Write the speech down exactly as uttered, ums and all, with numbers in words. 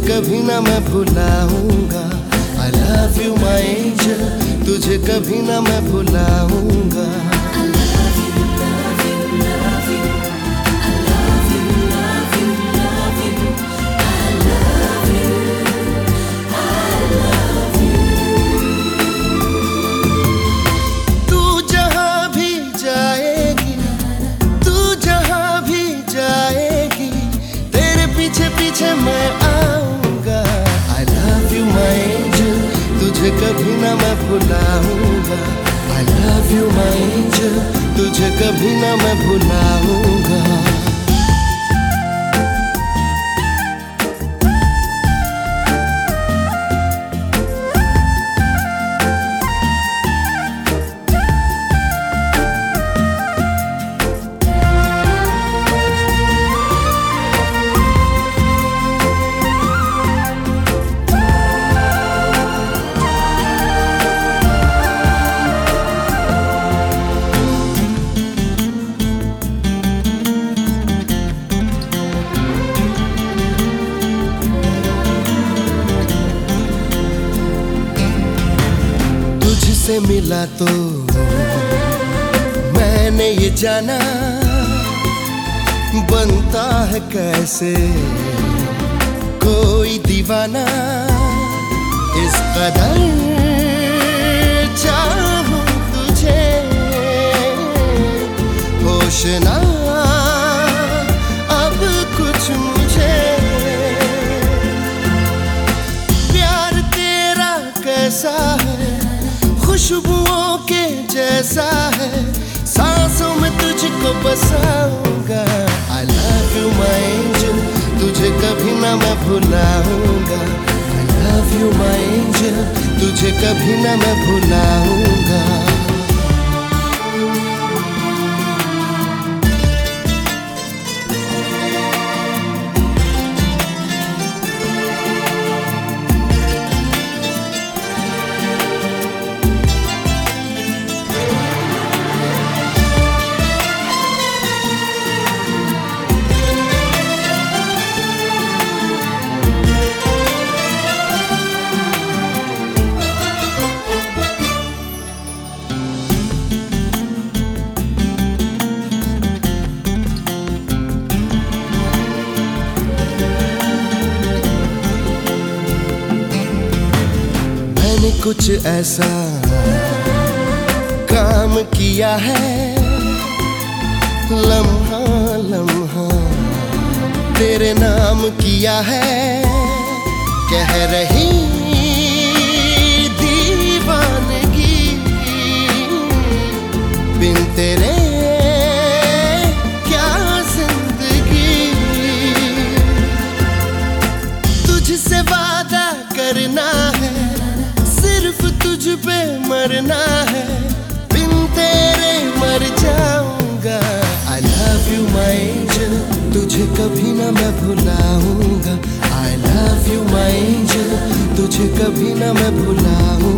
कभी ना मैं भुलाऊंगा। I love you my angel, तुझे कभी ना मैं भुलाऊंगा। पीछे मैं आऊंगा। I love you my angel, तुझे कभी ना मैं भुलाऊंगा। I love you my angel, तुझे कभी ना मैं भुलाऊंगा। तुझसे मिला तो मैंने ये जाना, बनता है कैसे कोई दीवाना। इस कदर चाहूं तुझे, होश ना अब कुछ मुझे। प्यार तेरा कैसा है, खुशबुओं के जैसा है, सांसों में तुझको बसाऊंगा। I love you my angel, तुझे कभी ना मैं भुलाऊंगा। I love you my angel, तुझे कभी ना मैं भुलाऊंगा। कुछ ऐसा काम किया है, लम्हा लम्हा तेरे नाम किया है। कह रही दीवानगी बिन तेरे क्या जिंदगी। तुझसे वादा करना है, सिर्फ तुझ पे मरना है, बिन तेरे मर जाऊंगा। I love you my angel, तुझे कभी ना मैं भुलाऊंगा। I love you my angel, तुझे कभी ना मैं भुलाऊंगा।